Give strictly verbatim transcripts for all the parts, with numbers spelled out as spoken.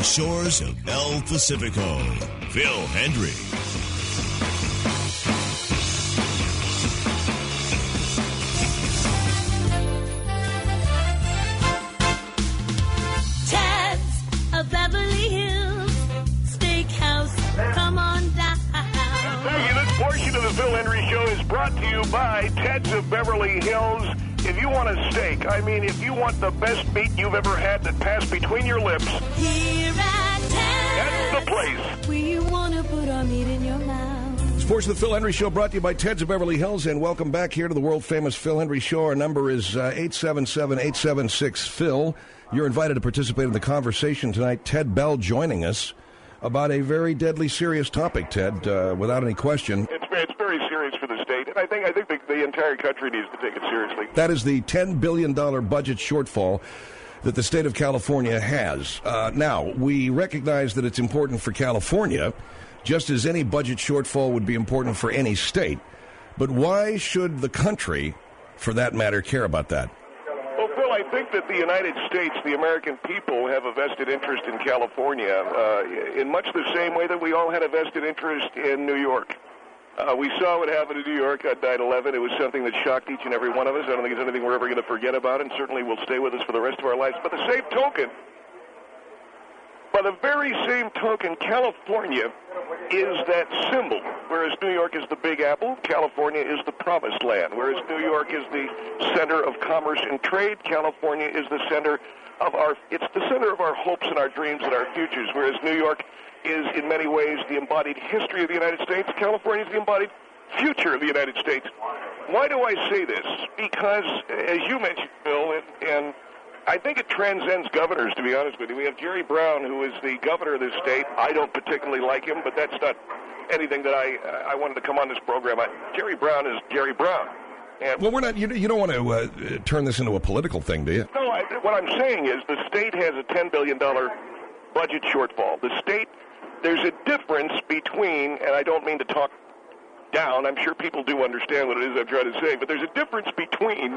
shores of El Pacifico, Phil Hendry. Ted's of Beverly Hills Steakhouse. Come on down. Thank you. This portion of the Phil Hendry Show is brought to you by Ted's of Beverly Hills. If you want a steak, I mean, if you want the best meat you've ever had that passed between your lips, here at Ted's, that's the place. We want to put our meat in your mouth. This portion of the Phil Hendry Show brought to you by Ted's of Beverly Hills, and welcome back here to the world-famous Phil Hendry Show. Our number is uh, eight seven seven, eight seven six, Phil. You're invited to participate in the conversation tonight. Ted Bell joining us about a very deadly serious topic, Ted, uh, without any question. It's, it's very serious for the state, and I think I think the, the entire country needs to take it seriously. That is the ten billion dollars budget shortfall that the state of California has. Uh, now, we recognize that it's important for California, just as any budget shortfall would be important for any state. But why should the country, for that matter, care about that? Well, Phil, I think that the United States, the American people, have a vested interest in California uh, in much the same way that we all had a vested interest in New York. Uh, we saw what happened in New York on nine eleven. It was something that shocked each and every one of us. I don't think it's anything we're ever going to forget about, and certainly will stay with us for the rest of our lives. By the same token, by the very same token, California is that symbol. Whereas New York is the Big Apple, California is the Promised Land. Whereas New York is the center of commerce and trade, California is the center of our, it's the center of our hopes and our dreams and our futures. Whereas New York is in many ways the embodied history of the United States, California is the embodied future of the United States. Why do I say this? Because, as you mentioned, Bill, and, and I think it transcends governors, to be honest with you. We have Jerry Brown, who is the governor of this state. I don't particularly like him, but that's not anything that I uh, I wanted to come on this program. I, Jerry Brown is Jerry Brown. And well, we're not. You, you don't want to uh, turn this into a political thing, do you? No. I, what I'm saying is the state has a ten billion dollars budget shortfall. The state, there's a difference between, and I don't mean to talk down. I'm sure people do understand what it is I'm trying to say, but there's a difference between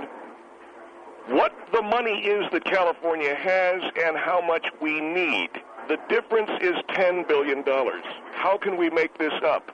what the money is that California has and how much we need. The difference is ten billion dollars. How can we make this up?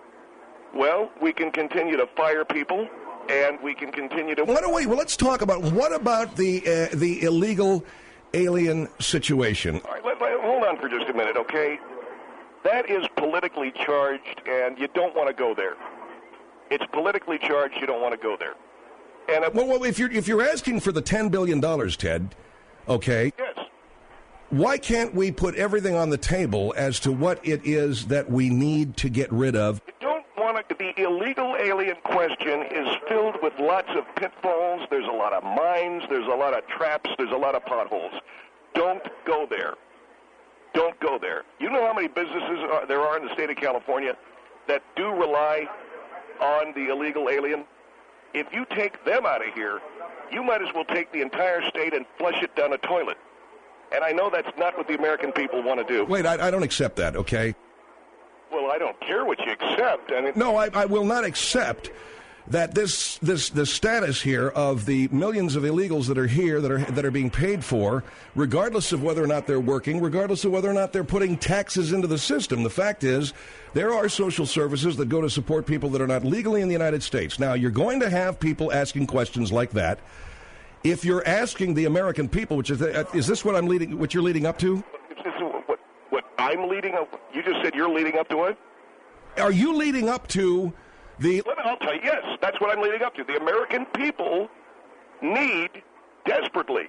Well, we can continue to fire people, and we can continue to... Why don't we, well, let's talk about, what about the uh, the illegal alien situation? All right, let, let, hold on for just a minute, okay? That is politically charged, and you don't want to go there. It's politically charged, you don't want to go there. And well, well, if you're if you're asking for the ten billion dollars, Ted, okay, yes. Why can't we put everything on the table as to what it is that we need to get rid of? You don't want to. The illegal alien question is filled with lots of pitfalls. There's a lot of mines. There's a lot of traps. There's a lot of potholes. Don't go there. Don't go there. You know how many businesses are, there are in the state of California that do rely on the illegal alien? If you take them out of here, you might as well take the entire state and flush it down a toilet. And I know that's not what the American people want to do. Wait, I, I don't accept that, okay? Well, I don't care what you accept. I mean, no, I, I will not accept that this this the status here of the millions of illegals that are here, that are that are being paid for, regardless of whether or not they're working, regardless of whether or not they're putting taxes into the system. The fact is, there are social services that go to support people that are not legally in the United States. Now, you're going to have people asking questions like that. If you're asking the American people, which is is this what I'm leading, what you're leading up to? Is this what what I'm leading up? You just said you're leading up to what? Are you leading up to the? Let me, I'll tell you. Yes, that's what I'm leading up to. The American people need desperately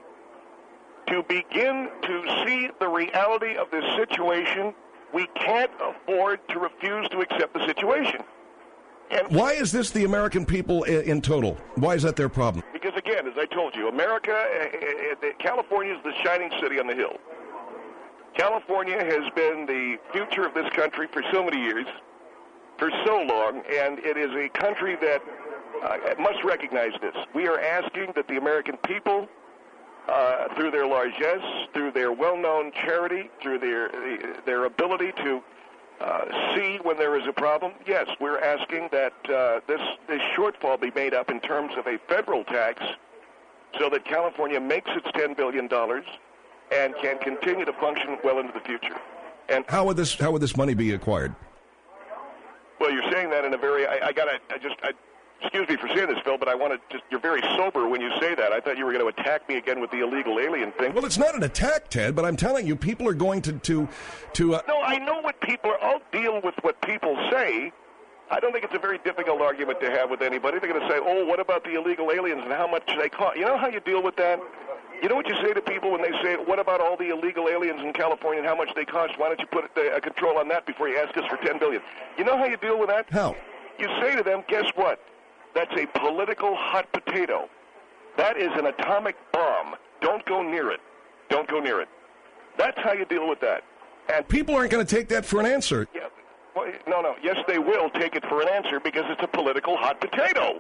to begin to see the reality of this situation. We can't afford to refuse to accept the situation. And why is this the American people in, in total? Why is that their problem? Because, again, as I told you, America, uh, uh, California is the shining city on the hill. California has been the future of this country for so many years, for so long, and it is a country that uh, must recognize this. We are asking that the American people, uh, through their largesse, through their well-known charity, through their their ability to uh, see when there is a problem, yes, we're asking that uh, this, this shortfall be made up in terms of a federal tax so that California makes its ten billion dollars and can continue to function well into the future. And how would this how would this money be acquired? Well, you're saying that in a very I, I gotta I just I, excuse me for saying this, Phil, but I want to just you're very sober when you say that. I thought you were going to attack me again with the illegal alien thing. Well, it's not an attack, Ted, but I'm telling you, people are going to to to. Uh... No, I know what people are. I'll deal with what people say. I don't think it's a very difficult argument to have with anybody. They're going to say, oh, what about the illegal aliens and how much they cost? You know how you deal with that? You know what you say to people when they say, what about all the illegal aliens in California and how much they cost? Why don't you put a control on that before you ask us for ten billion dollars? You know how you deal with that? How? You say to them, guess what? That's a political hot potato. That is an atomic bomb. Don't go near it. Don't go near it. That's how you deal with that. And people aren't going to take that for an answer. Yeah. Well, no, no. Yes, they will take it for an answer because it's a political hot potato.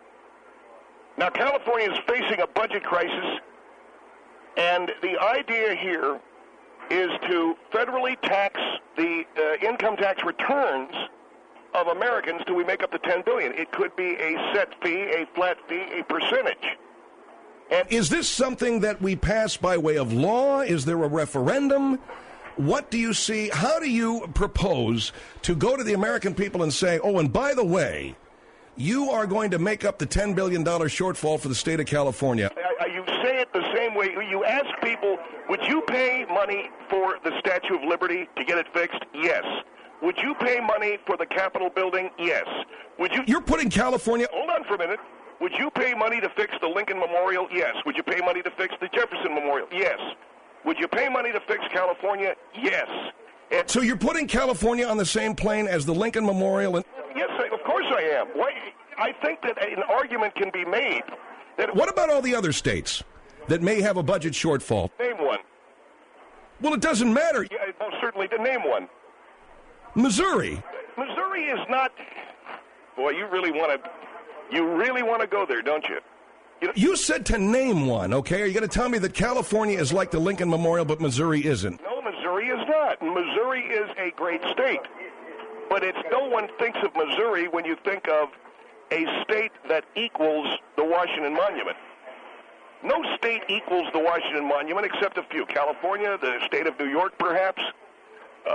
Now, California is facing a budget crisis, and the idea here is to federally tax the uh, income tax returns of Americans till we make up the ten billion dollars. It could be a set fee, a flat fee, a percentage. And is this something that we pass by way of law? Is there a referendum? What do you see? How do you propose to go to the American people and say, oh, and by the way, you are going to make up the ten billion dollars shortfall for the state of California? I, I, you say it the same way. You ask people, would you pay money for the Statue of Liberty to get it fixed? Yes. Would you pay money for the Capitol building? Yes. Would you? You're putting California... Hold on for a minute. Would you pay money to fix the Lincoln Memorial? Yes. Would you pay money to fix the Jefferson Memorial? Yes. Would you pay money to fix California? Yes. And so you're putting California on the same plane as the Lincoln Memorial? And yes, I, of course I am. Why, I think that an argument can be made. That what about all the other states that may have a budget shortfall? Name one. Well, it doesn't matter. Yeah, most certainly to name one. Missouri. Missouri is not... Boy, you really want to... You really want to go there, don't you? You, know, you said to name one, okay? Are you going to tell me that California is like the Lincoln Memorial, but Missouri isn't? No, Missouri is not. Missouri is a great state. But it's no one thinks of Missouri when you think of a state that equals the Washington Monument. No state equals the Washington Monument except a few. California, the state of New York, perhaps. Uh,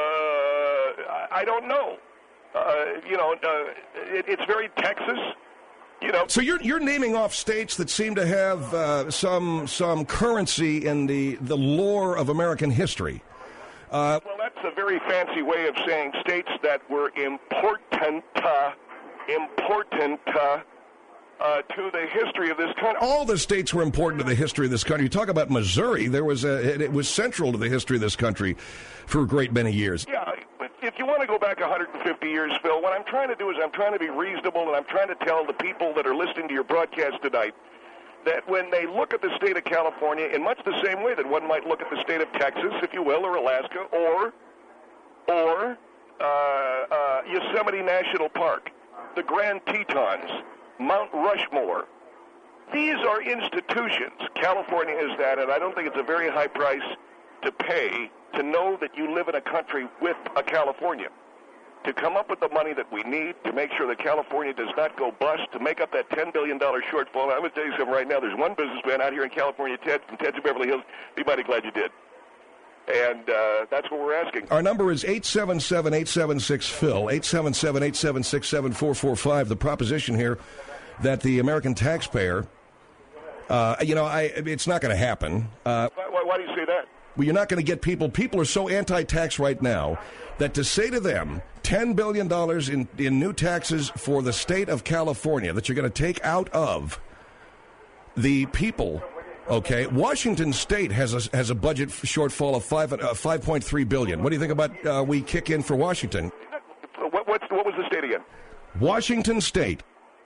I don't know. Uh, you know, uh, it, it's very Texas. You know. So you're you're naming off states that seem to have uh, some some currency in the, the lore of American history. Uh, well, that's a very fancy way of saying states that were important, uh, important uh, uh, to the history of this country. All the states were important to the history of this country. You talk about Missouri; there was a it was central to the history of this country for a great many years. Yeah. If you want to go back one hundred fifty years, Phil, what I'm trying to do is I'm trying to be reasonable, and I'm trying to tell the people that are listening to your broadcast tonight that when they look at the state of California in much the same way that one might look at the state of Texas, if you will, or Alaska, or or uh, uh, Yosemite National Park, the Grand Tetons, Mount Rushmore, these are institutions. California is that, and I don't think it's a very high price to pay to know that you live in a country with a California, to come up with the money that we need to make sure that California does not go bust, to make up that ten billion dollars shortfall. I'm going to tell you something right now. There's one businessman out here in California, Ted, from Ted's of Beverly Hills. Be mighty glad you did. And uh, that's what we're asking. Our number is eight seven seven, eight seven six, Phil, eight seven seven, eight seven six, seven four four five. The proposition here that the American taxpayer, uh, you know, I, it's not going to happen. Uh, why, why do you say that? Well, you're not going to get people. People are so anti-tax right now that to say to them ten billion dollars in, in new taxes for the state of California that you're going to take out of the people, okay? Washington State has a, has a budget shortfall of five uh, five point three billion dollars. What do you think about uh, we kick in for Washington? What, what, what was the state again? Washington State.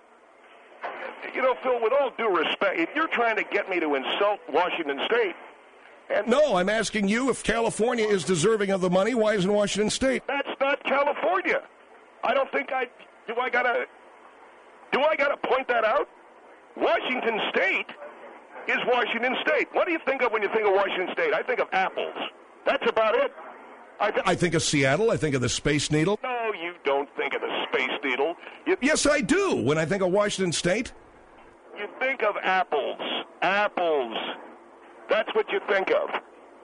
You know, Phil, with all due respect, if you're trying to get me to insult Washington State, And no, I'm asking you if California is deserving of the money. Why isn't Washington State? That's not California. I don't think I do. I gotta do. I gotta point that out. Washington State is Washington State. What do you think of when you think of Washington State? I think of apples. That's about it. I, th- I think of Seattle. I think of the Space Needle. No, you don't think of the Space Needle. You, yes, I do. When I think of Washington State, you think of apples. Apples. That's what you think of.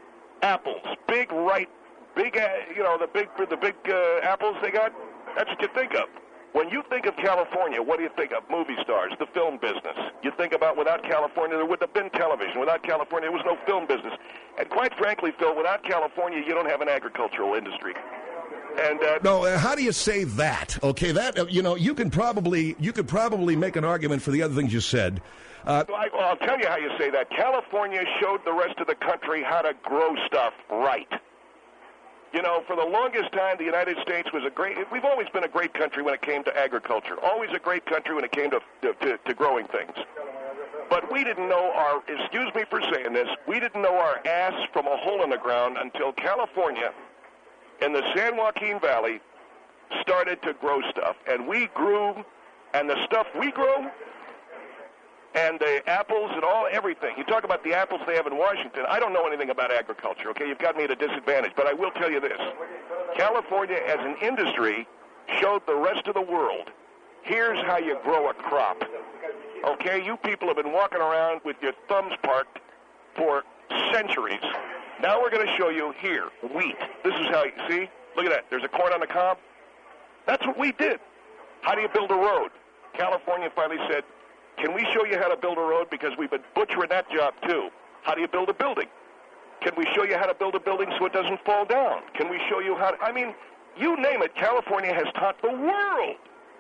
apples, big ripe, big, uh, you know, the big, the big uh, apples they got. That's what you think of. When you think of California, what do you think of? Movie stars, the film business. You think about without California, there wouldn't have been television. Without California, there was no film business. And quite frankly, Phil, without California, you don't have an agricultural industry. And uh, no, uh, how do you say that? Okay, that uh, you know, you can probably you could probably make an argument for the other things you said. Uh, I, well, I'll tell you how you say that. California showed the rest of the country how to grow stuff right. You know, for the longest time, the United States was a great, we've always been a great country when it came to agriculture. Always a great country when it came to, to, to growing things. But we didn't know our, excuse me for saying this, we didn't know our ass from a hole in the ground until California in the San Joaquin Valley started to grow stuff. And we grew, and the stuff we grew, and the apples and all, everything. You talk about the apples they have in Washington. I don't know anything about agriculture, okay? You've got me at a disadvantage. But I will tell you this. California, as an industry, showed the rest of the world, here's how you grow a crop. Okay? You people have been walking around with your thumbs parked for centuries. Now we're going to show you here, wheat. This is how you, see? Look at that. There's a corn on the cob. That's what we did. How do you build a road? California finally said, can we show you how to build a road? Because we've been butchering that job, too. How do you build a building? Can we show you how to build a building so it doesn't fall down? Can we show you how to... I mean, you name it, California has taught the world.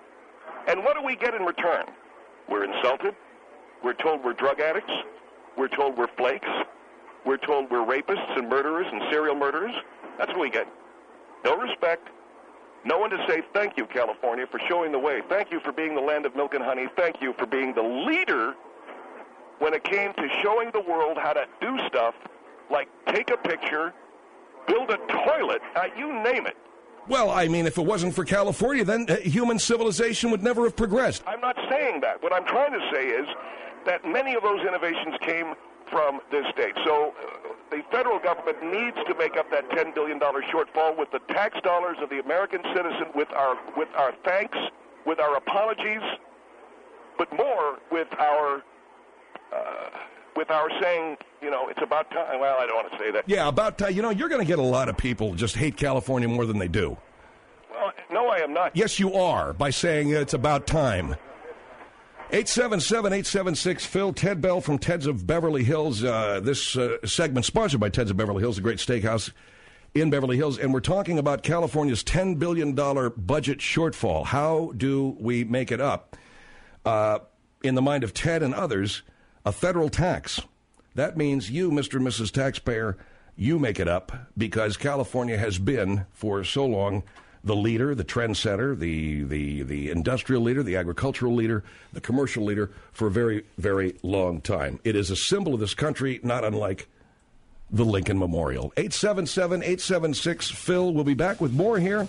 And what do we get in return? We're insulted. We're told we're drug addicts. We're told we're flakes. We're told we're rapists and murderers and serial murderers. That's what we get. No respect. No one to say thank you, California, for showing the way. Thank you for being the land of milk and honey. Thank you for being the leader when it came to showing the world how to do stuff like take a picture, build a toilet, uh, you name it. Well, I mean, if it wasn't for California, then uh, human civilization would never have progressed. I'm not saying that. What I'm trying to say is that many of those innovations came from this state. So uh, the federal government needs to make up that ten billion dollars shortfall with the tax dollars of the American citizen, with our with our thanks, with our apologies, but more with our uh, with our saying, you know, it's about time. Well, I don't want to say that. Yeah, about time. You know, you're going to get a lot of people just hate California more than they do. Well, no, I am not. Yes, you are, by saying it's about time. eight seven seven, eight seven six, Phil. Ted Bell from Ted's of Beverly Hills. Uh, this uh, segment sponsored by Ted's of Beverly Hills, a great steakhouse in Beverly Hills. And we're talking about California's ten billion dollars budget shortfall. How do we make it up? Uh, in the mind of Ted and others, a federal tax. That means you, Mister and Missus Taxpayer, you make it up because California has been for so long the leader, the trendsetter, the, the, the industrial leader, the agricultural leader, the commercial leader for a very, very long time. It is a symbol of this country, not unlike the Lincoln Memorial. eight seven seven, eight seven six, Phil. We'll be back with more here.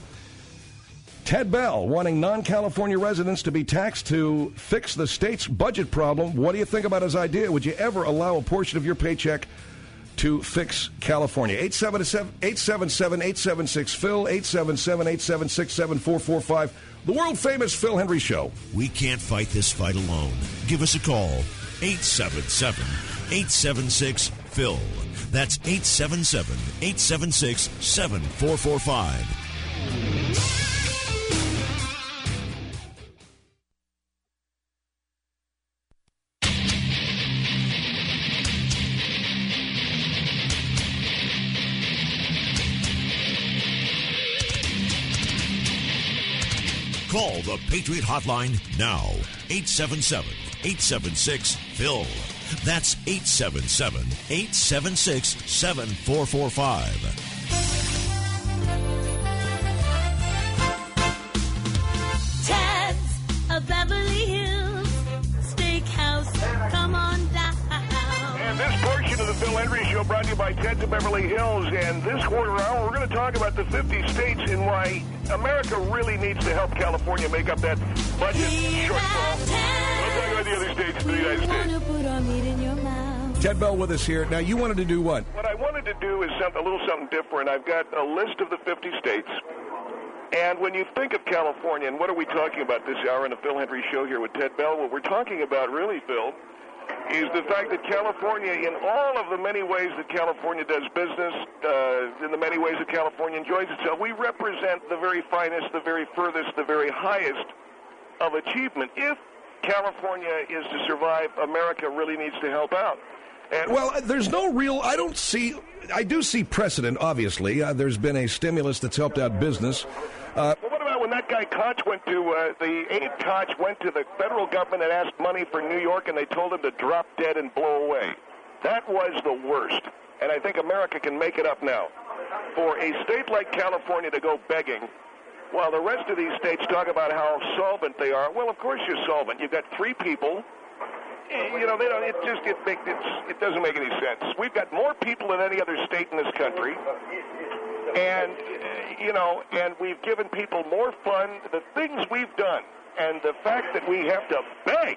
Ted Bell wanting non-California residents to be taxed to fix the state's budget problem. What do you think about his idea? Would you ever allow a portion of your paycheck to fix California? eight seven seven, eight seven seven, eight seven six, Phil, eight seven seven, eight seven six, seven four four five. The world-famous Phil Hendrie Show. We can't fight this fight alone. Give us a call, eight seven seven, eight seven six, Phil. That's eight seven seven, eight seven six, seven four four five. Call the Patriot Hotline now. eight seven seven, eight seven six, Phil. That's eight seven seven, eight seven six, seven four four five. Ted's of Beverly Hills Steakhouse. Come on down. And this portion of the Phil Hendrie Show brought to you by Ted's of Beverly Hills. And this quarter hour, we're going to talk about the fifty states and why America really needs to help California make up that budget shortfall. We'll talk about the other states in the United States. Put our meat in your mouth. Ted Bell with us here. Now, you wanted to do what? What I wanted to do is something, a little something different. I've got a list of the fifty states. And when you think of California, and what are we talking about this hour in the Phil Hendrie Show here with Ted Bell? What we're talking about really, Phil, is the fact that California, in all of the many ways that California does business, uh, in the many ways that California enjoys itself, we represent the very finest, the very furthest, the very highest of achievement. If California is to survive, America really needs to help out. And well, there's no real, I don't see, I do see precedent, obviously. Uh, there's been a stimulus that's helped out business. Uh, well, what about when that guy Koch went to, uh, the aide Koch went to the federal government and asked money for New York, and they told him to drop dead and blow away? That was the worst. And I think America can make it up now. For a state like California to go begging, while the rest of these states talk about how solvent they are, well, of course you're solvent. You've got three people. You know, they don't, it just it, make, it's, it doesn't make any sense. We've got more people than any other state in this country. And, you know, and we've given people more fun. The things we've done and the fact that we have to beg.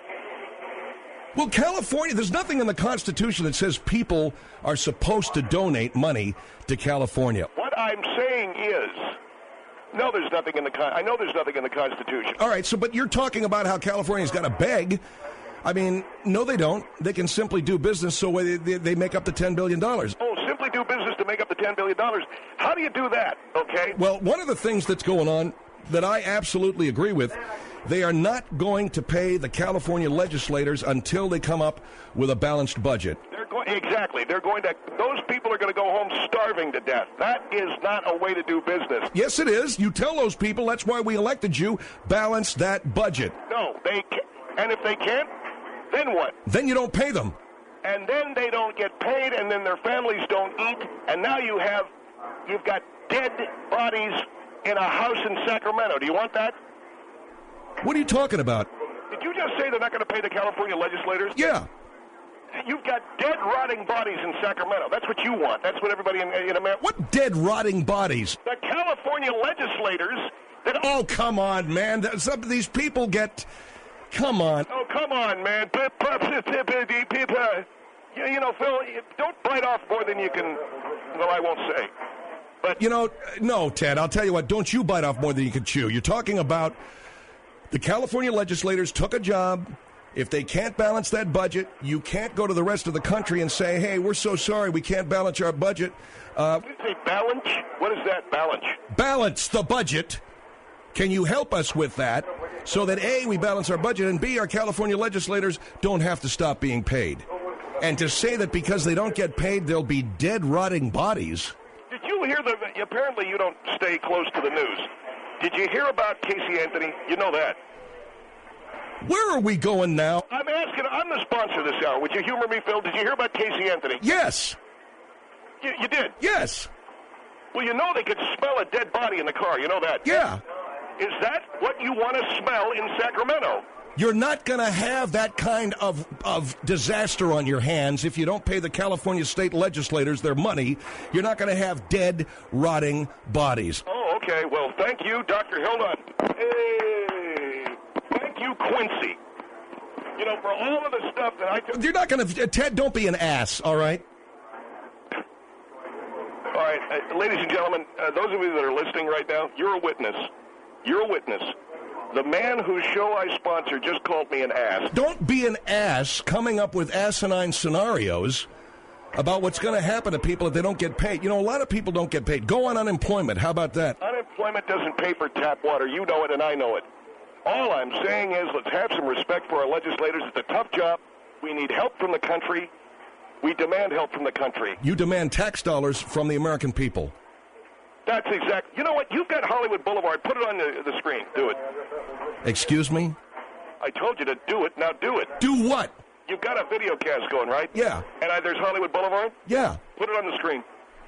Well, California, there's nothing in the Constitution that says people are supposed to donate money to California. What I'm saying is, no, there's nothing in the con- I know there's nothing in the Constitution. All right, so but you're talking about how California's got to beg. I mean, no, they don't. They can simply do business so they, they, they make up the ten billion dollars. Oh, simply do business to make up the ten billion dollars. How do you do that, okay? Well, one of the things that's going on that I absolutely agree with, they are not going to pay the California legislators until they come up with a balanced budget. They're go- exactly. They're going to, those people are going to go home starving to death. That is not a way to do business. Yes, it is. You tell those people, that's why we elected you, balance that budget. No, they can't. And if they can't, then what? Then you don't pay them. And then they don't get paid, and then their families don't eat, and now you have, you've got dead bodies in a house in Sacramento. Do you want that? What are you talking about? Did you just say they're not going to pay the California legislators? Yeah. You've got dead, rotting bodies in Sacramento. That's what you want. That's what everybody in, in America... What dead, rotting bodies? The California legislators... That... Oh, come on, man. Some of these people get... Come on. Oh, come on, man. You know, Phil, don't bite off more than you can... Well, I won't say. But you know, no, Ted, I'll tell you what. Don't you bite off more than you can chew. You're talking about the California legislators took a job. If they can't balance that budget, you can't go to the rest of the country and say, hey, we're so sorry, we can't balance our budget. Uh, Did you say balance? What is that, balance? Balance the budget. Can you help us with that so that, A, we balance our budget, and B, our California legislators don't have to stop being paid? And to say that because they don't get paid, there'll be dead, rotting bodies. Did you hear the... Apparently you don't stay close to the news. Did you hear about Casey Anthony? You know that. Where are we going now? I'm asking... I'm the sponsor this hour. Would you humor me, Phil? Did you hear about Casey Anthony? Yes. You, you did? Yes. Well, you know they could smell a dead body in the car. You know that? Yeah. Is that what you want to smell in Sacramento? You're not going to have that kind of, of disaster on your hands if you don't pay the California state legislators their money. You're not going to have dead, rotting bodies. Oh, okay. Well, thank you, Doctor Hold on. Hey, thank you, Quincy. You know, for all of the stuff that I... T- You're not going to... Ted, don't be an ass, all right? All right, uh, ladies and gentlemen, uh, those of you that are listening right now, you're a witness. You're a witness. The man whose show I sponsor just called me an ass. Don't be an ass coming up with asinine scenarios about what's going to happen to people if they don't get paid. You know, a lot of people don't get paid. Go on unemployment. How about that? Unemployment doesn't pay for tap water. You know it and I know it. All I'm saying is let's have some respect for our legislators. It's a tough job. We need help from the country. We demand help from the country. You demand tax dollars from the American people. That's exact. You know what? You've got Hollywood Boulevard. Put it on the, the screen. Do it. Excuse me? I told you to do it. Now do it. Do what? You've got a video cast going, right? Yeah. And I, there's Hollywood Boulevard? Yeah. Put it on the screen.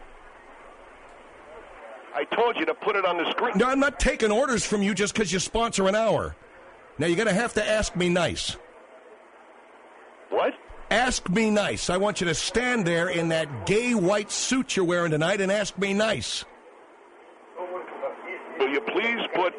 I told you to put it on the screen. No, I'm not taking orders from you just because you sponsor an hour. Now, you're going to have to ask me nice. What? Ask me nice. I want you to stand there in that gay white suit you're wearing tonight and ask me nice. Will you please put...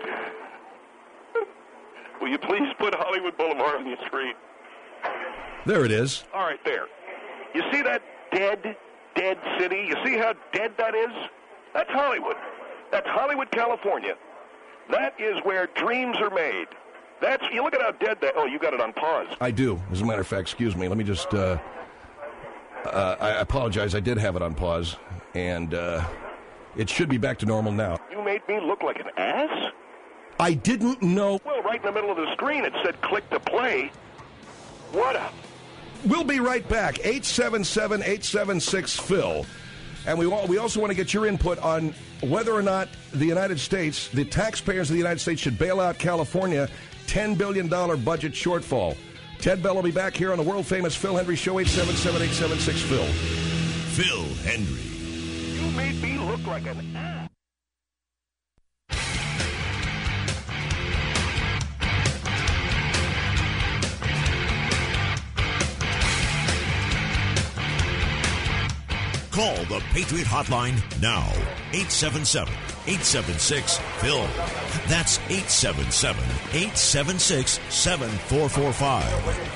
Will you please put Hollywood Boulevard on the screen? There it is. All right, there. You see that dead, dead city? You see how dead that is? That's Hollywood. That's Hollywood, California. That is where dreams are made. That's, you look at how dead that, oh, you got it on pause. I do. As a matter of fact, excuse me. Let me just, uh, uh, I apologize. I did have it on pause, and uh, it should be back to normal now. You made me look like an ass? I didn't know. Well, right in the middle of the screen, it said click to play. What a... We'll be right back. eight seven seven, eight seven six, Phil. And we we also want to get your input on whether or not the United States, the taxpayers of the United States, should bail out California, ten billion dollars budget shortfall. Ted Bell will be back here on the world-famous Phil Hendrie Show, eight seven seven, eight seven six, Phil. Phil Hendrie. You made me look like an ass. Call the Patriot Hotline now. eight seven seven, eight seven six, Phil. That's eight seven seven, eight seven six, seven four four five.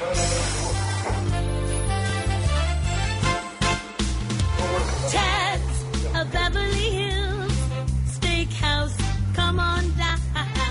Ted's of Beverly Hills Steakhouse. Come on down.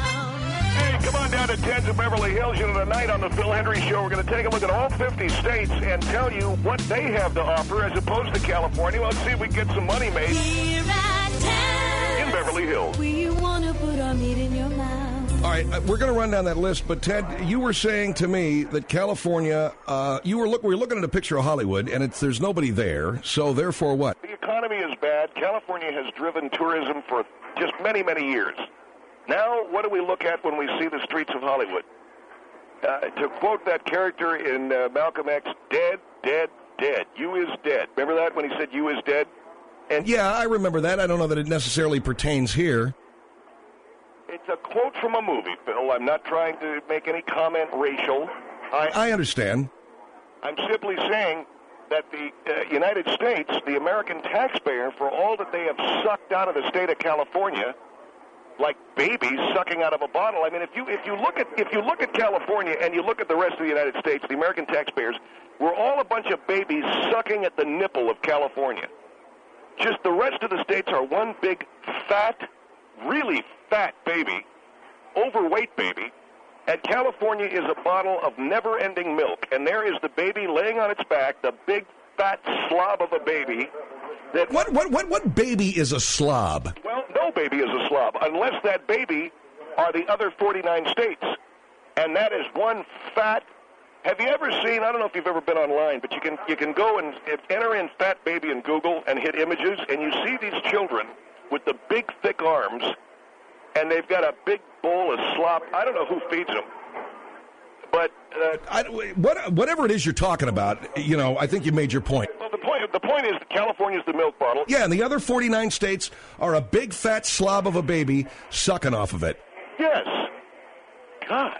Hey, come on down to Ted's of Beverly Hills. You know, tonight on the Phil Hendrie Show, we're going to take a look at all fifty states and tell you what they have to offer as opposed to California. Well, let's see if we can get some money made Here at Ted's, in Beverly Hills. we want to put our meat in your mouth. All right, uh, we're going to run down that list, but Ted, you were saying to me that California, uh, you were look, we were looking at a picture of Hollywood, and it's there's nobody there, so therefore what? The economy is bad. California has driven tourism for just many, many years. Now, what do we look at when we see the streets of Hollywood? Uh, to quote that character in uh, Malcolm X, dead, dead, dead. You is dead. Remember that when he said you is dead? And Yeah, I remember that. I don't know that it necessarily pertains here. it's a quote from a movie, Phil. I'm not trying to make any comment racial. I, I understand. I'm simply saying that the uh, United States, the American taxpayer, for all that they have sucked out of the state of California, like babies sucking out of a bottle. I mean, if you if you look at if you look at California and you look at the rest of the United States, the American taxpayers, we're all a bunch of babies sucking at the nipple of California. Just the rest of the states are one big fat, really fat baby, overweight baby, and California is a bottle of never-ending milk. And there is the baby laying on its back, the big fat slob of a baby. That What what what what baby is a slob? Well, no baby is a slob, unless that baby are the other forty-nine states. And that is one fat... Have you ever seen, I don't know if you've ever been online, but you can you can go and enter in fat baby in Google and hit images, and you see these children with the big, thick arms, and they've got a big bowl of slop. I don't know who feeds them. But... Uh, I, what, whatever it is you're talking about, you know, I think you made your point. well, the point, the point is that California's the milk bottle. Yeah, and the other forty-nine states are a big fat slob of a baby sucking off of it. Yes. God.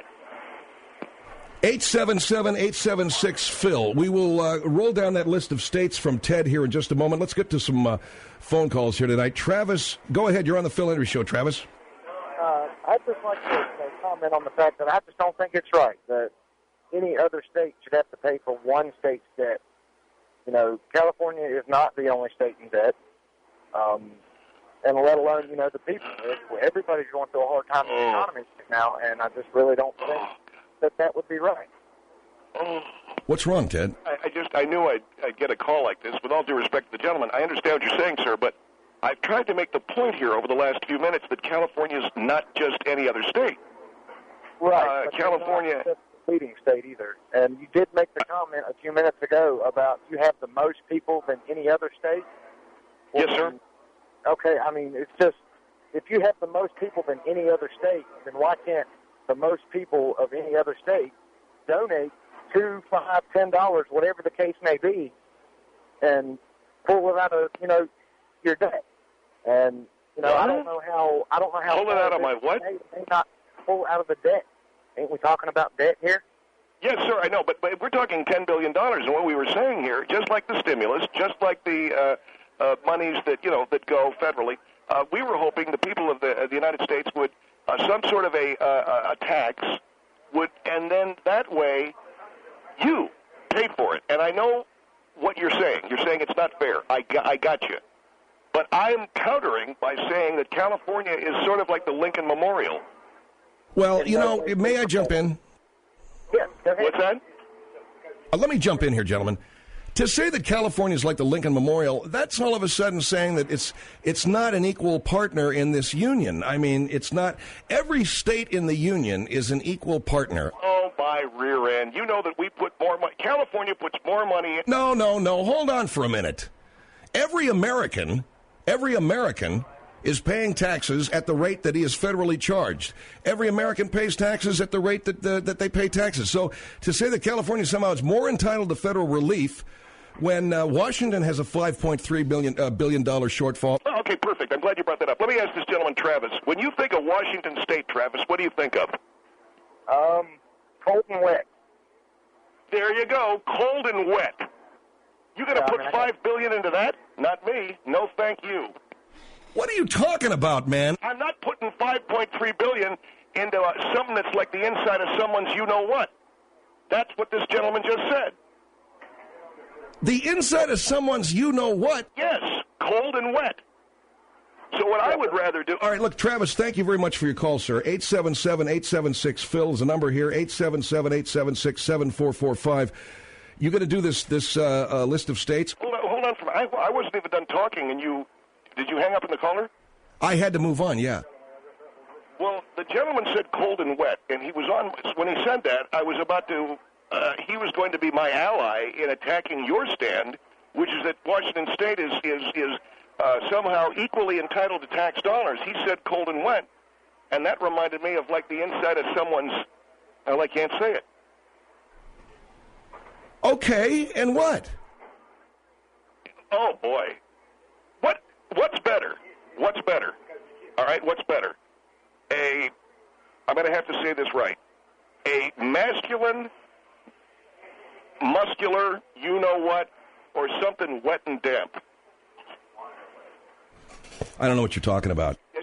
eight seven seven, eight seven six, Phil. We will uh, roll down that list of states from Ted here in just a moment. Let's get to some uh, phone calls here tonight. Travis, go ahead. You're on the Phil Hendrie Show. Travis? Uh, I'd just like to uh, comment on the fact that I just don't think it's right that any other state should have to pay for one state's debt. You know, California is not the only state in debt, um, and let alone, you know, the people. Everybody's going through a hard time in the economy right now, and I just really don't think that that would be right. What's wrong, Ted? I, I just, I knew I'd, I'd get a call like this. With all due respect to the gentleman, I understand what you're saying, sir, but I've tried to make the point here over the last few minutes that California is not just any other state. Right. Uh, but California... they're not the leading state either. And you did make the comment a few minutes ago about you have the most people than any other state. Yes, sir. Okay, I mean, it's just, if you have the most people than any other state, then why can't the most people of any other state donate two, five, ten dollars, whatever the case may be, and pull it out of, you know, your debt? And, you know, What? I don't know how, I don't know how. Pull it out of my what? They may not pull out of the debt. Ain't we talking about debt here? Yes, sir, I know, but, but we're talking ten billion dollars, and what we were saying here, just like the stimulus, just like the uh, uh, monies that, you know, that go federally, uh, we were hoping the people of the, uh, the United States would, uh, some sort of a, uh, a tax, would, and then that way you paid for it. And I know what you're saying. You're saying it's not fair. I got, I got you. But I'm countering by saying that California is sort of like the Lincoln Memorial. Well, And, you uh, know, may I jump in? Yes, go ahead. What's that? Uh, let me jump in here, gentlemen. To say that California is like the Lincoln Memorial, that's all of a sudden saying that it's it's not an equal partner in this union. I mean, it's not. Every state in the union is an equal partner. Oh, my rear end. You know that we put more money. California puts more money in. No, no, no. Hold on for a minute. Every American, every American is paying taxes at the rate that he is federally charged. Every American pays taxes at the rate that uh, that they pay taxes. So to say that California somehow is more entitled to federal relief when uh, Washington has a five point three billion uh, billion dollar shortfall. Oh, okay, perfect. I'm glad you brought that up. Let me ask this gentleman, Travis. When you think of Washington State, Travis, what do you think of? Um, cold and wet. There you go, cold and wet. You going to Yeah, put I mean, I five billion into that? Not me. No, thank you. What are you talking about, man? I'm not putting five point three billion into uh, something that's like the inside of someone's you-know-what. That's what this gentleman just said. The inside of someone's you-know-what? Yes, cold and wet. So what I would rather do... All right, look, Travis, thank you very much for your call, sir. eight seven seven, eight seven six, Phil is the number here, eight seven seven, eight seven six, seven four four five. You going to do this this uh, uh, list of states? Hold on, hold on for I, I wasn't even done talking, and you... Did you hang up in the caller? I had to move on, yeah. Well, the gentleman said cold and wet, and he was on... When he said that, I was about to... Uh, he was going to be my ally in attacking your stand, which is that Washington State is is is uh, somehow equally entitled to tax dollars. He said cold and wet, and that reminded me of like the inside of someone's. Well, I can't say it. Okay, and what? Oh boy, what what's better? What's better? All right, what's better? A, I'm going to have to say this right. A masculine, muscular, you know what, or something wet and damp. I don't know what you're talking about. Yes.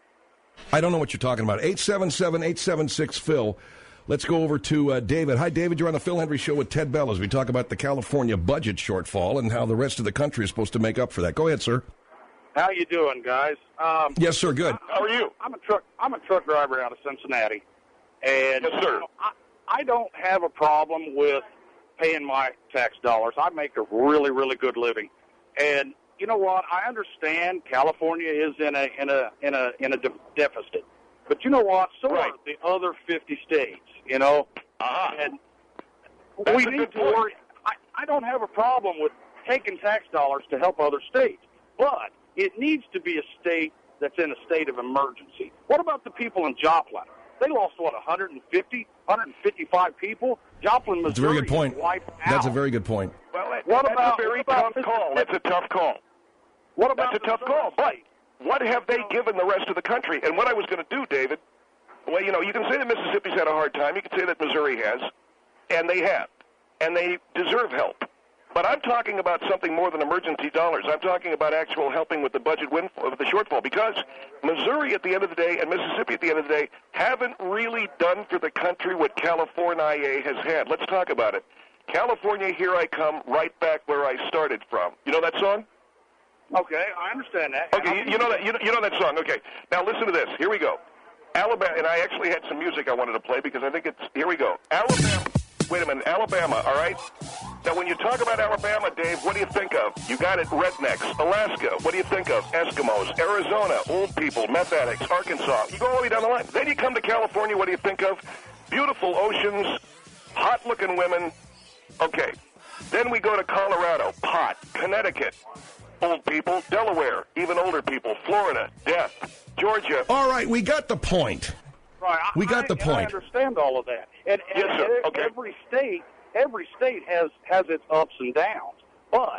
I don't know what you're talking about. eight seven seven, eight seven six, Phil. Let's go over to uh, David. Hi, David. You're on the Phil Hendry Show with Ted Bell as we talk about the California budget shortfall and how the rest of the country is supposed to make up for that. Go ahead, sir. How you doing, guys? Um, Yes, sir. Good. How are you? I'm a truck. I'm a truck driver out of Cincinnati, and Yes, sir. you know, I, I don't have a problem with paying my tax dollars. I make a really, really good living, and you know what? I understand California is in a in a in a in a de- deficit, but you know what? So Right. are the other fifty states. You know, Uh-huh. and That's we a need good to point. worry. I, I don't have a problem with taking tax dollars to help other states, but it needs to be a state that's in a state of emergency. What about the people in Joplin? They lost, what, one hundred fifty, one hundred fifty-five people? Joplin, Missouri. That's a very good point. is wiped That's a out. very good point. Well, that, What that's about- a very what about tough call. That's a tough call. What about That's a the tough call. But Missouri? what have they given the rest of the country? And what I was going to do, David, well, you know, you can say that Mississippi's had a hard time. You can say that Missouri has, and they have, and they deserve help. But I'm talking about something more than emergency dollars. I'm talking about actual helping with the budget windfall, with the shortfall, because Missouri at the end of the day and Mississippi at the end of the day haven't really done for the country what California has had. Let's talk about it. California, here I come, right back where I started from. You know that song? Okay, I understand that. Okay, you, you know that you know, you know that song. Okay, now listen to this. Here we go. Alabama, and I actually had some music I wanted to play because I think it's. Here we go. Alabama. Wait a minute, Alabama. All right. Now, when you talk about Alabama, Dave, what do you think of? You got it. Rednecks. Alaska. What do you think of? Eskimos. Arizona. Old people. Meth addicts. Arkansas. You go all the way down the line. Then you come to California. What do you think of? Beautiful oceans. Hot-looking women. Okay. Then we go to Colorado. Pot. Connecticut. Old people. Delaware. Even older people. Florida. Death. Georgia. All right, we got the point. Right, I- We got I, the and point. I understand all of that. And, and, Yes, sir. and Okay. every state, every state has has its ups and downs. But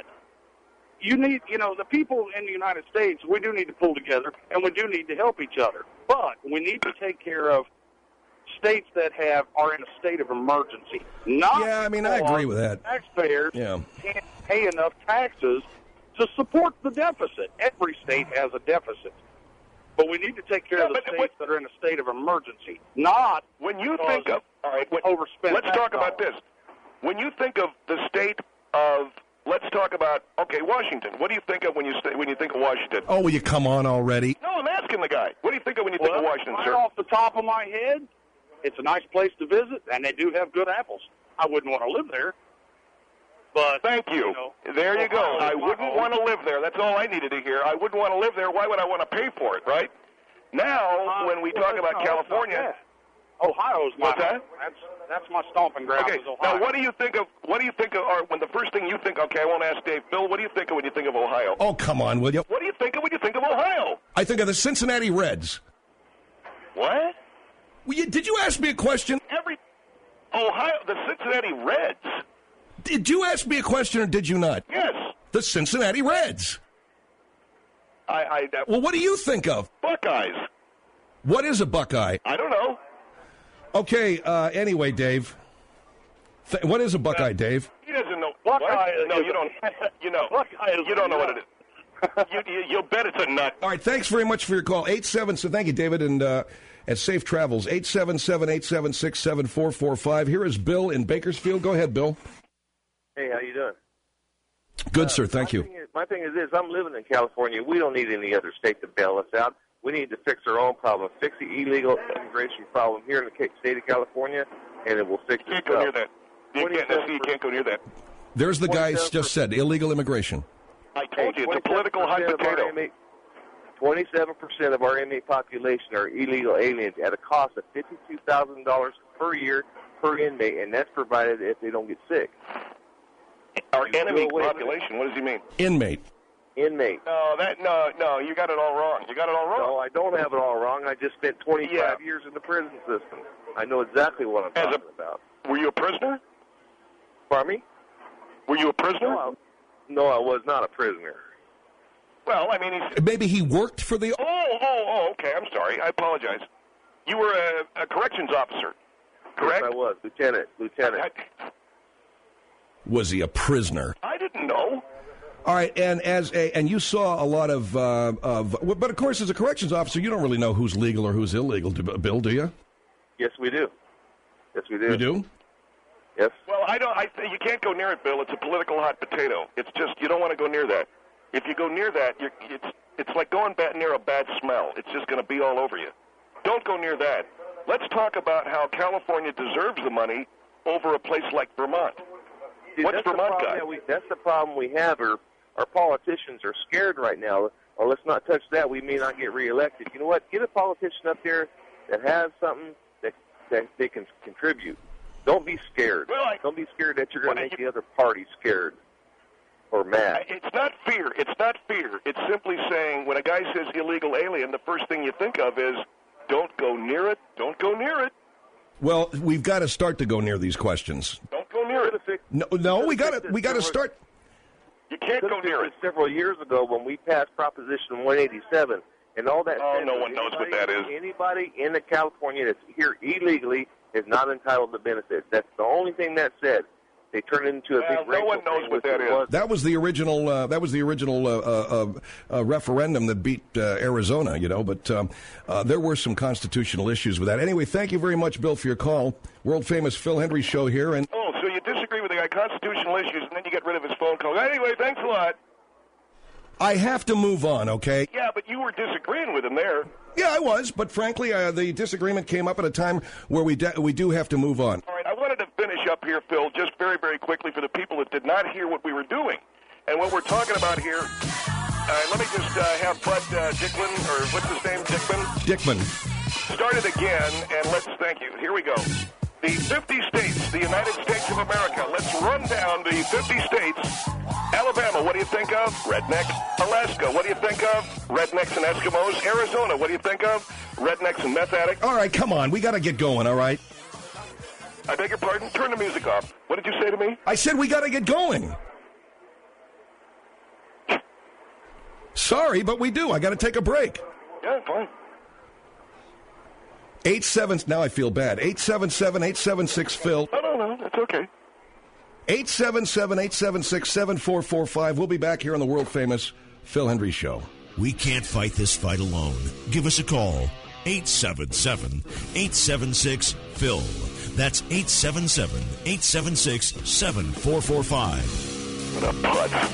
you need, you know, the people in the United States, we do need to pull together, and we do need to help each other. But we need to take care of states that have are in a state of emergency. Not Yeah, I mean, I because agree with that. Taxpayers Yeah. can't pay enough taxes to support the deficit. Every state has a deficit. But we need to take care Yeah, of the but states what- that are in a state of emergency, not When you because think of, all right, when, overspent let's tax talk about dollars. this. When you think of the state of, let's talk about, okay, Washington. What do you think of when you st- when you think of Washington? Oh, will you come on already? No, I'm asking the guy. What do you think of when you think Well, of Washington, right sir? off the top of my head, It's a nice place to visit, and they do have good apples. I wouldn't want to live there. But Thank you. you know, there you go. Ohio is I my wouldn't home. want to live there. That's all I needed to hear. I wouldn't want to live there. Why would I want to pay for it, right? Now, Uh, when we well, talk that's about not- that's not California... bad. Ohio's my What's that? home. That's that's my stomping ground. Okay, is Ohio. now what do you think of, what do you think of, or when the first thing you think, okay, I won't ask Dave, Bill, what do you think of when you think of Ohio? Oh, come on, will you? What do you think of when you think of Ohio? I think of the Cincinnati Reds. What? Well, you, did you ask me a question? Every, Ohio, the Cincinnati Reds. Did you ask me a question or did you not? Yes. The Cincinnati Reds. I, I, that, Well, what do you think of? Buckeyes. What is a Buckeye? I don't know. Okay, uh, anyway, Dave. Th- what is a Buckeye, Dave? He doesn't know. Buckeye What? No, is you a- don't. You know. Buckeye is You don't a know what nut. it is. you, you, you'll bet it's a nut. All right, thanks very much for your call. eight seven, so thank you, David, and uh, and safe travels. eight seven seven, eight seven six, seven four four five. Here is Bill in Bakersfield. Go ahead, Bill. Hey, how you doing? Good, sir. Thank my you. Thing is, my thing is this: I'm living in California. We don't need any other state to bail us out. We need to fix our own problem. Fix the illegal immigration problem here in the ca- state of California, and it will fix You can't go near that. You can't, no, see, you can't go near that. There's the guy twenty-seven just said illegal immigration. I told you, it's a political hot potato. twenty-seven percent of our inmate population are illegal aliens at a cost of fifty-two thousand dollars per year per inmate, and that's provided if they don't get sick. Our You enemy go away with population. What does he mean? Inmate. Inmate. No, that no, no. You got it all wrong. You got it all wrong. No, I don't have it all wrong. I just spent twenty-five Yeah. years in the prison system. I know exactly what I'm As a- talking about. Were you a prisoner? Pardon me? Were you a prisoner? No, I, no, I was not a prisoner. Well, I mean, he's. Maybe he worked for the... Oh, oh, oh. Okay, I'm sorry. I apologize. You were a, a corrections officer, correct? Yes, I was. Lieutenant. Lieutenant. I, Was he a prisoner? I didn't know. All right, and as a and you saw a lot of uh, of, but of course, as a corrections officer, you don't really know who's legal or who's illegal, do- Bill, do you? Yes, we do. Yes, we do. You do? Yes. Well, I don't. I you can't go near it, Bill. It's a political hot potato. It's just you don't want to go near that. If you go near that, you're, it's it's like going bad, near a bad smell. It's just going to be all over you. Don't go near that. Let's talk about how California deserves the money over a place like Vermont. See, What's that's the Vermont problem got? that we, that's the problem we have. Our, our politicians are scared right now. Or let's not touch that. We may not get reelected. You know what? Get a politician up there that has something that that they can contribute. Don't be scared. Well, I- Don't be scared that you're going to Well, make you- the other party scared or mad. It's not fear. It's not fear. It's simply saying when a guy says illegal alien, the first thing you think of is don't go near it. Don't go near it. Well, we've got to start to go near these questions. Don't go near it. No, no, we got to we got to start. You can't go near it. Several years ago when we passed Proposition one eighty-seven, and all that. Oh, said no was one knows what anybody- that is. Anybody in the California that's here illegally is not entitled to benefits. That's the only thing that said. They turned it into a Well, big no racial one knows thing, what which that it is. was. That was the original. Uh, that was the original uh, uh, uh, referendum that beat uh, Arizona. You know, but um, uh, there were some constitutional issues with that. Anyway, thank you very much, Bill, for your call. World famous Phil Hendry show here, and Oh, so you disagree with the guy, constitutional issues, and then you get rid of his phone call. Anyway, thanks a lot. I have to move on. Okay. Yeah, but you were disagreeing with him there. Yeah, I was, but frankly, uh, the disagreement came up at a time where we de- we do have to move on. All right, I wanted to finish up here, Phil, just very, very quickly for the people that did not hear what we were doing. And what we're talking about here, uh, let me just uh, have Bud uh, Dicklin, or what's his name, Dickman? Dickman. Start it again, and let's, thank you. Here we go. The fifty states, the United States of America. Let's run down the fifty states. Alabama, what do you think of? Redneck. Alaska, what do you think of? Rednecks and Eskimos. Arizona, what do you think of? Rednecks and meth addicts. All right, come on, we got to get going. All right. I beg your pardon? Turn the music off. What did you say to me? I said we got to get going. Sorry, but we do. I got to take a break. Yeah, fine. Eight seven. Now I feel bad. Eight seven seven eight seven six Phil. No, no, no, it's okay. Eight seven seven eight seven six seven four four five. We'll be back here on the world famous Phil Hendry Show. We can't fight this fight alone. Give us a call. eight seven seven eight seven six Phil. That's eight seven seven eight seven six seven four four five. What a putt.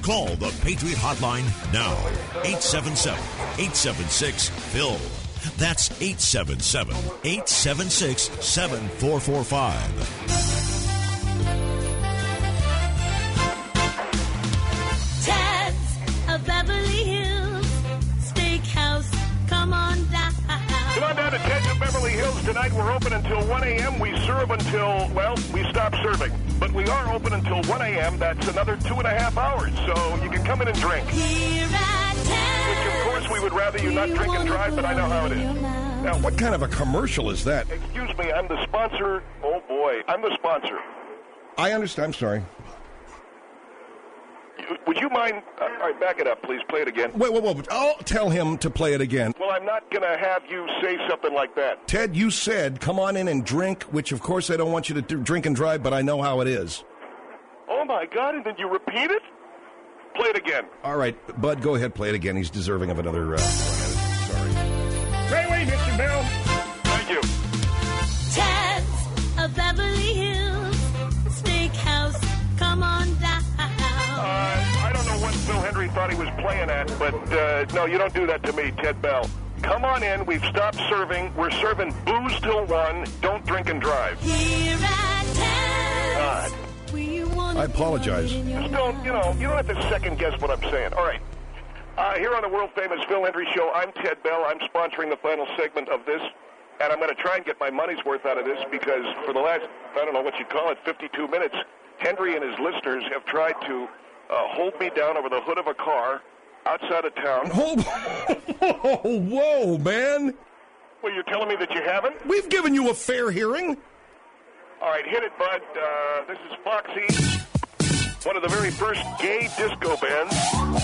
Call the Patriot Hotline now. eight seven seven, eight seven six, P H I L. That's eight seven seven, eight seven six, seven four four five. Ted's of Beverly Hills Steakhouse. Come on down. Come on down to Ted's of Beverly Hills tonight. We're open until one a.m. We serve until, well, we stop serving. But we are open until one a.m. That's another two and a half hours. So you can come in and drink. Here at Ted's. Which, of course, we would rather you not drink and drive, but I know how it is. Now, what kind of a commercial is that? Excuse me, I'm the sponsor. Oh, boy. I'm the sponsor. I understand. I'm sorry. Would you mind? Uh, all right, back it up, please. Play it again. Wait, wait, wait. I'll tell him to play it again. Well, I'm not going to have you say something like that. Ted, you said, come on in and drink, which, of course, I don't want you to do, drink and drive, but I know how it is. Oh, my God, and then you repeat it? Play it again. All right, Bud, go ahead, play it again. He's deserving of another... Uh, sorry. Right away, Mister Bell. Thank you. Ted's of Beverly Hills Steakhouse. Come on down. Uh, I don't know what Phil Hendry thought he was playing at, but uh, no, you don't do that to me, Ted Bell. Come on in. We've stopped serving. We're serving booze till one. Don't drink and drive. Here at Ted's. God. I apologize. Just don't, you know, you don't have to second guess what I'm saying. All right. Uh, here on the world-famous Phil Hendry Show, I'm Ted Bell. I'm sponsoring the final segment of this, and I'm going to try and get my money's worth out of this because for the last, I don't know what you'd call it, fifty-two minutes, Hendry and his listeners have tried to uh, hold me down over the hood of a car outside of town. Oh, whoa, man. Well, you're telling me that you haven't? We've given you a fair hearing. All right, hit it, bud. Uh, this is Foxy, one of the very first gay disco bands.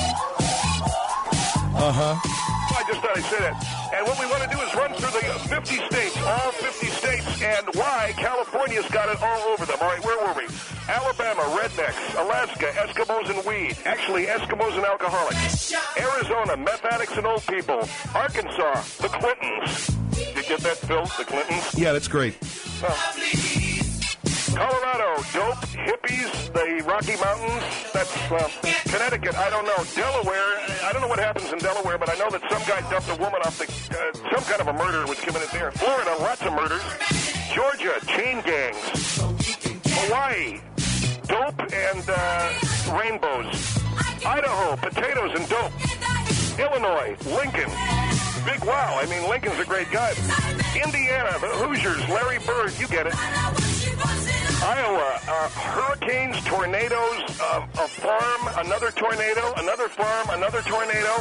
Uh-huh. I just thought I'd say that. And what we want to do is run through the fifty states, all fifty states, and why California's got it all over them. All right, where were we? Alabama, rednecks. Alaska, Eskimos and weed. Actually, Eskimos and alcoholics. Arizona, meth addicts and old people. Arkansas, the Clintons. Did you get that, Phil? The Clintons? Yeah, that's great. Oh. Colorado, dope, hippies, the Rocky Mountains. That's uh, Connecticut. I don't know. Delaware. I don't know what happens in Delaware, but I know that some guy dumped a woman off the. Uh, some kind of a murder was committed there. Florida, lots of murders. Georgia, chain gangs. Hawaii, dope and uh, rainbows. Idaho, potatoes and dope. Illinois, Lincoln. Big wow. I mean, Lincoln's a great guy. Indiana, the Hoosiers, Larry Bird. You get it. Iowa, uh, hurricanes, tornadoes, uh, a farm, another tornado, another farm, another tornado.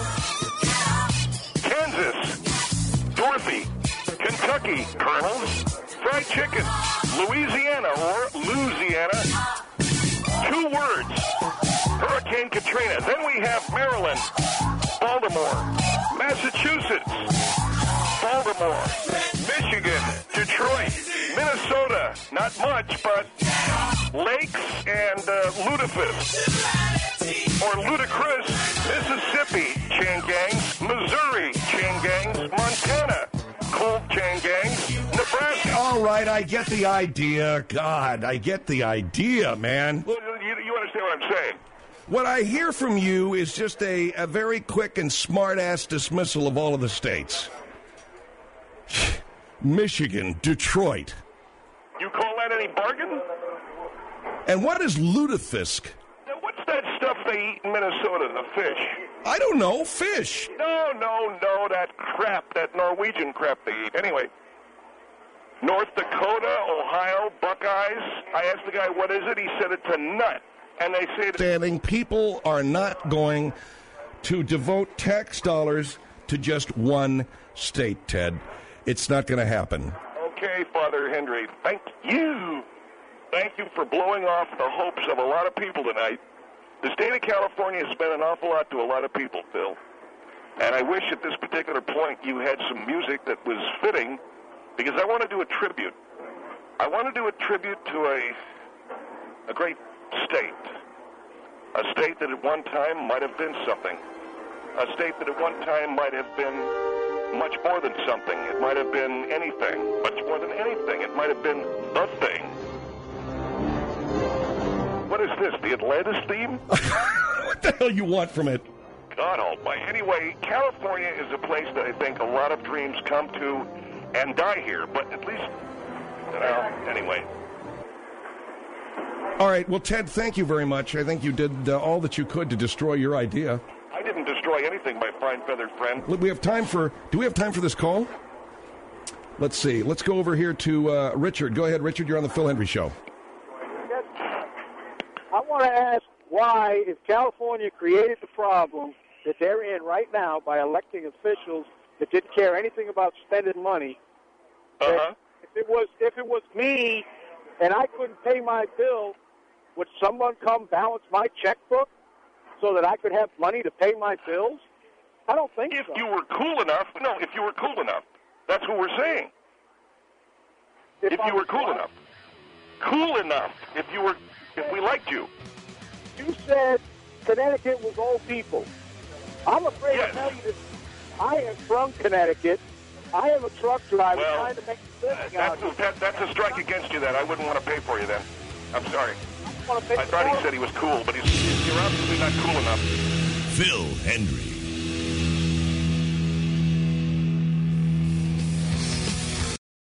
Kansas, Dorothy, Kentucky, Colonels, fried chicken, Louisiana or Louisiana, two words, Hurricane Katrina. Then we have Maryland, Baltimore, Massachusetts, Baltimore, Michigan, Detroit, Minnesota, not much, but lakes and uh, Ludicrous, or Ludicrous, Mississippi, chain gangs, Missouri, chain gangs, Montana, cold chain gangs, Nebraska. All right, I get the idea. God, I get the idea, man. Well, you, you understand what I'm saying? What I hear from you is just a, a very quick and smart-ass dismissal of all of the states. Michigan, Detroit. You call that any bargain? And what is lutefisk? Now, what's that stuff they eat in Minnesota, the fish? I don't know. Fish. No, no, no, that crap, that Norwegian crap they eat. Anyway, North Dakota, Ohio, Buckeyes. I asked the guy, what is it? He said it's a nut. And they say... Standing, people are not going to devote tax dollars to just one state, Ted. It's not going to happen. Okay, Father Hendry, thank you. Thank you for blowing off the hopes of a lot of people tonight. The state of California has meant an awful lot to a lot of people, Phil. And I wish at this particular point you had some music that was fitting, because I want to do a tribute. I want to do a tribute to a, a great state. A state that at one time might have been something. A state that at one time might have been much more than something. It might have been anything. Much more than anything. It might have been the thing. What is this, the Atlantis theme? what the hell you want from it? God almighty. Anyway, California is a place that I think a lot of dreams come to and die here. But at least, well, anyway. All right. Well, Ted, thank you very much. I think you did uh, all that you could to destroy your idea. I didn't destroy anything, my fine feathered friend. Look, we have time for. Do we have time for this call? Let's see. Let's go over here to uh, Richard. Go ahead, Richard. You're on the Phil Hendry Show. Yes. I want to ask why, if California created the problem that they're in right now by electing officials that didn't care anything about spending money, Uh-huh. if it was if it was me and I couldn't pay my bill, would someone come balance my checkbook so that I could have money to pay my bills? I don't think If so. you were cool enough, no, if you were cool enough. That's what we're saying. If, if I you were was cool what? enough. Cool enough. If you were, if we liked you. You said Connecticut was old people. I'm afraid Yes. to tell you that I am from Connecticut. I am a truck driver Well, trying to make a living That's out a, here. that, that's a strike against you then. I wouldn't want to pay for you then. I'm sorry. I, wanna pay I thought he for said he was cool, but he's, you're obviously not cool enough. Phil Hendry.